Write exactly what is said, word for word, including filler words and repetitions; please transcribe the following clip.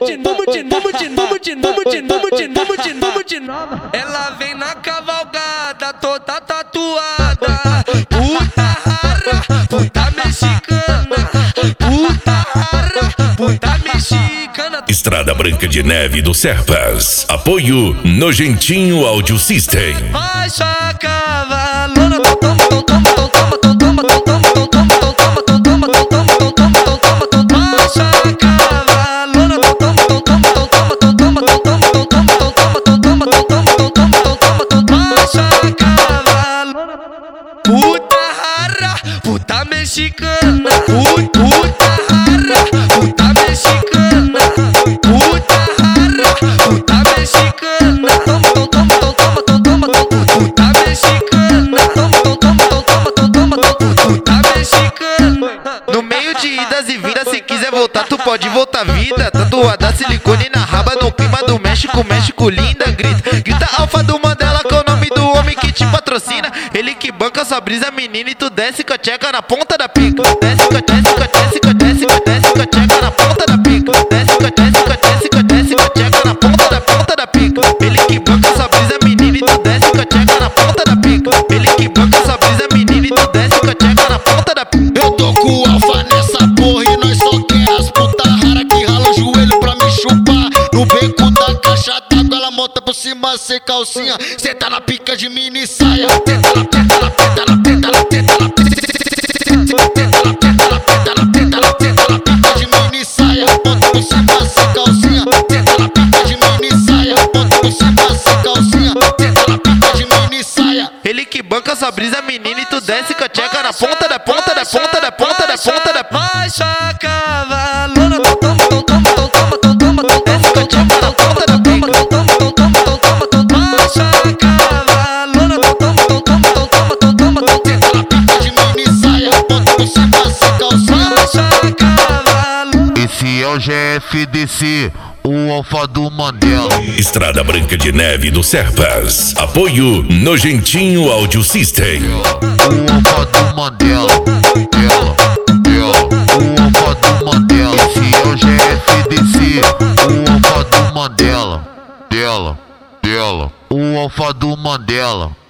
de novo, de novo, de novo, de novo, de novo, de novo, de novo, de novo. Ela vem na cavalgada, toda tatuada. Puta rara, puta mexicana. Puta rara, puta mexicana. Estrada Branca de Neve do Serpas. Apoio Nojentinho Audio System. Baixa a cavalona, toma, toma, toma, toma, toma, toma, toma, toma, toma, toma, toma, toma, toma. Baixa a cavalona, toma, toma, toma, toma, toma, toma, toma, toma, toma. Baixa a cavalona. Puta rara, puta mexicana. Puta rara, puta mexicana. Puta rara, puta mexicana. Toma, toma, toma, toma, toma, puta mexicana. Toma, toma, toma, toma, puta mexicana. No meio de idas e vindas, se quiser voltar, tu pode voltar vida. Tatuada silicone na raba, no clima do México, México linda. Grita, grita alfa do Mandela, que é o nome do homem que te patrocina. Ele que banca sua brisa, menina, e tu desce com a tcheca na ponta da pica. Desce com a desce com a desce com a desce com a desce com a tcheca na ponta da pica. Desce com a desce com a desce com a desce com a tcheca na ponta da ponta da pica. Ele que banca sua brisa, menina, e tu desce com a tcheca na ponta da pica. Ele que banca sua brisa, menina, e tu desce com a tcheca na ponta da pica. Eu tô com o alfa nessa porra e nós só quer as puta rara que rala o joelho pra me chupar. No beco da caixa d'água ela monta por cima sem calcinha. Cê tá na pica de mini saia. Tenta na tenta na tenta na tenta na tenta na tenta na tenta na tenta na tenta na tenta na pica de mini saia. Monta por cima sem calcinha. Tenta na pica de mini saia. Monta por cima sem calcinha. Tenta na pica de mini saia. Ele que banca sua brisa, menina, e tu desce com a tcheca na ponta da ponta da ponta da ponta da ponta da. Baixa a cavalona, toma, toma, toma, toma, toma, toma, desce com a tcheca na ponta da pica. Toma, toma, toma, toma, toma, baixa a cavalona, toma, toma, toma, toma, toma, toma. Tenta na pica de mini saia. Monta por cima sem calcinha. Baixa a cavalona. Esse é o G F D C, o alfa do Mandela. Estrada Branca de Neve do Serpas. Apoio Nojentinho Audio System. O alfa do Mandela. Ela, ela, o alfa do Mandela. Esse é o G F D C, o alfa do Mandela. Dela, dela, o alfa do Mandela.